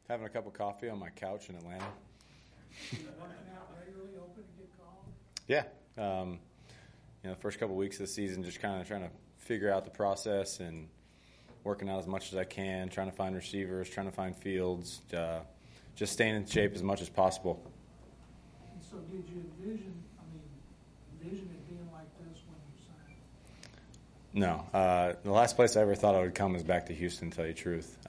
Having a cup of coffee on my couch in Atlanta. Working out regularly, hoping to get called? Yeah. The first couple of weeks of the season, just kind of trying to figure out the process and working out as much as I can, trying to find receivers, trying to find fields, just staying in shape as much as possible. And so did you envision it being like this when you signed? No. The last place I ever thought I would come is back to Houston, to tell you the truth.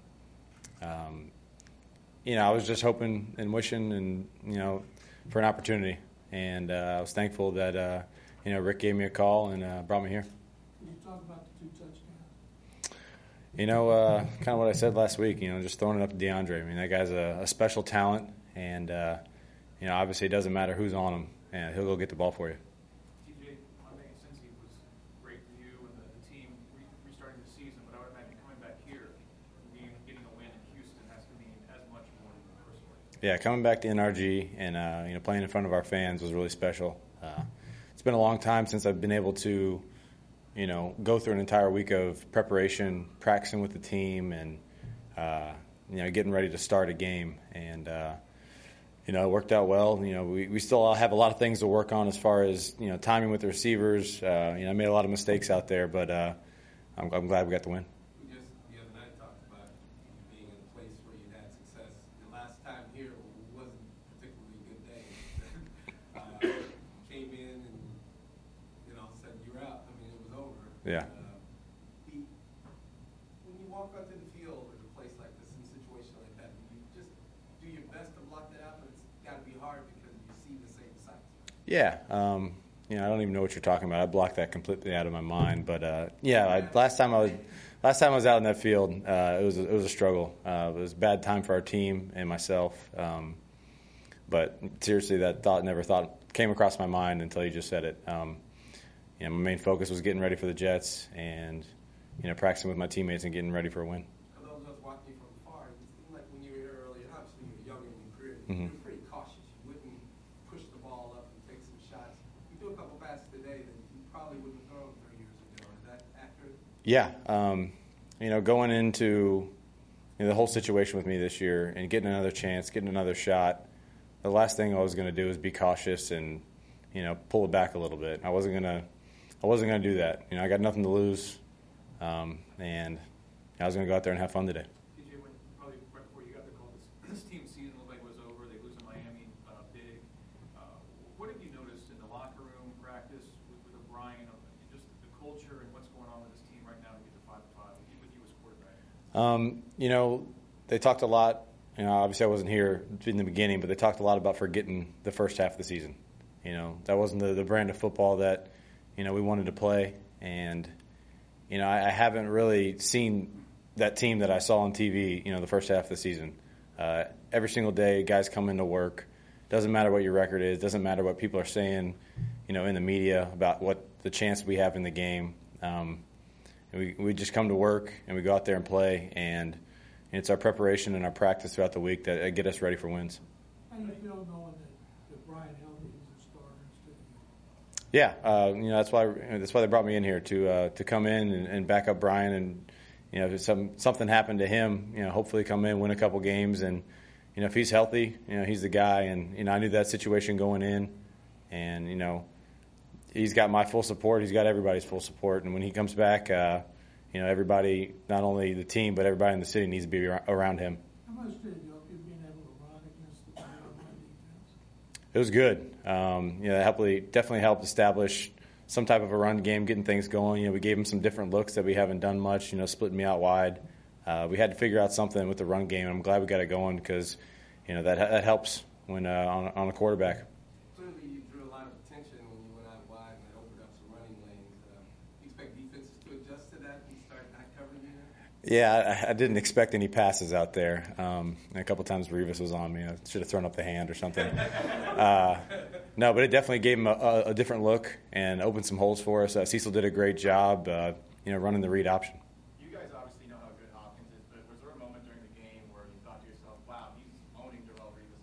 I was just hoping and wishing and, for an opportunity. And I was thankful that, Rick gave me a call and brought me here. Can you talk about the 2 touchdowns? Kind of what I said last week, just throwing it up to DeAndre. I mean, that guy's a special talent, and, obviously it doesn't matter who's on him, and he'll go get the ball for you. TJ, I think Cincy was great for you and the team restarting the season, but I would imagine coming back here, getting a win in Houston has to mean as much more than personally. Yeah, coming back to NRG and, playing in front of our fans was really special. It's been a long time since I've been able to, go through an entire week of preparation, practicing with the team, and, getting ready to start a game. And, it worked out well. We still have a lot of things to work on as far as, timing with the receivers. I made a lot of mistakes out there, but I'm glad we got the win. We just the other night talked about being in a place where you had success. The last time here wasn't particularly a good day. Came in and all of a sudden you're out. I mean, it was over. Yeah. When you walk onto the field in a place like this, in a situation like that, you just do your best to block that out, but it's got to be hard because you see the same sights. Yeah. I don't even know what you're talking about. I blocked that completely out of my mind. But last time I was out in that field, it was a struggle. It was a bad time for our team and myself. But seriously, that never came across my mind until you just said it. My main focus was getting ready for the Jets and practicing with my teammates and getting ready for a win. For those of us watching from afar, it seemed like when you were here earlier, obviously you were young in your career, you were pretty cautious. You wouldn't push the ball up and take some shots. You threw a couple passes today that you probably wouldn't have thrown 3 years ago. Is that accurate? Yeah. Going into the whole situation with me this year and getting another chance, getting another shot, the last thing I was going to do is be cautious and pull it back a little bit. I wasn't gonna do that. I got nothing to lose, and I was gonna go out there and have fun today. TJ, probably right before you got the call, this team's season looked like it was over. They lose in Miami big. What have you noticed in the locker room, practice with O'Brien, just the culture and what's going on with this team right now to get to 5-5 with you as quarterback? They talked a lot. Obviously I wasn't here in the beginning, but they talked a lot about forgetting the first half of the season. That wasn't the brand of football that we wanted to play, and I haven't really seen that team that I saw on TV the first half of the season. Every single day guys come into work. Doesn't matter what your record is, doesn't matter what people are saying in the media about what the chance we have in the game. We just come to work and we go out there and play, and it's our preparation and our practice throughout the week that get us ready for wins. How do you feel knowing that Brian Heldy is a starter instead of you? Yeah, that's why they brought me in here to come in and back up Brian, and if something happened to him, hopefully come in, win a couple games, and if he's healthy, he's the guy, and I knew that situation going in, and he's got my full support, he's got everybody's full support, and when he comes back, everybody, not only the team but everybody in the city needs to be around him. How much did it help you being able to run against the run defense? It was good. That definitely helped establish some type of a run game, getting things going. We gave them some different looks that we haven't done much, splitting me out wide. We had to figure out something with the run game, and I'm glad we got it going because, that helps when on a quarterback. Clearly you drew a lot of attention when you went out wide and opened up some running lanes. You expect defenses to adjust to that and start not covering you there? Yeah, I didn't expect any passes out there. A couple times Revis was on me. I should have thrown up the hand or something. No, but it definitely gave him a different look and opened some holes for us. Cecil did a great job, running the read option. You guys obviously know how good Hopkins is, but was there a moment during the game where you thought to yourself, wow, he's owning Darrelle Revis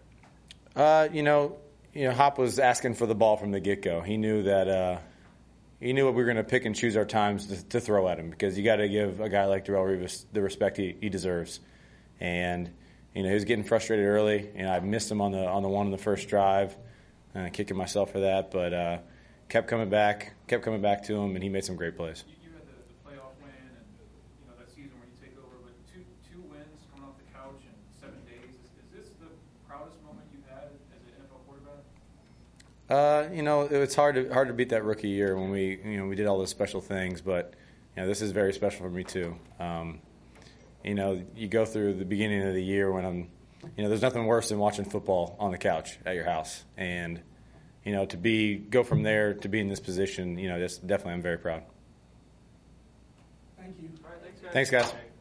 out there? Hop was asking for the ball from the get-go. He knew that he knew what we were going to pick and choose our times to throw at him because you got to give a guy like Darrelle Revis the respect he deserves. And he was getting frustrated early. I missed him on the one on the first drive, kicking myself for that. But kept coming back to him, and he made some great plays. You had the playoff win and that season where you take over, but two wins coming off the couch in 7 days. Is this the proudest moment you've had as an NFL quarterback? It's hard to beat that rookie year when we did all those special things, but this is very special for me too. You go through the beginning of the year when there's nothing worse than watching football on the couch at your house, and to go from there to be in this position, definitely I'm very proud. Thank you. All right, thanks, guys. Thanks, guys.